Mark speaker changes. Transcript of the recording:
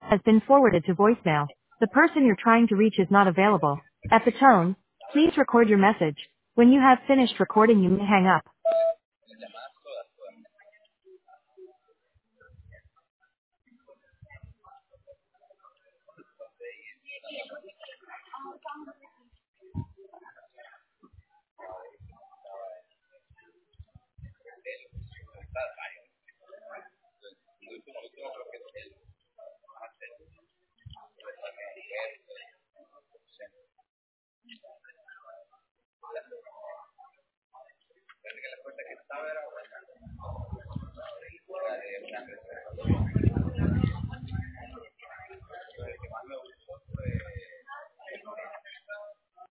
Speaker 1: has been forwarded to voicemail. The person you're trying to reach is not available. At the tone, please record your message. When you have finished recording, you may hang up.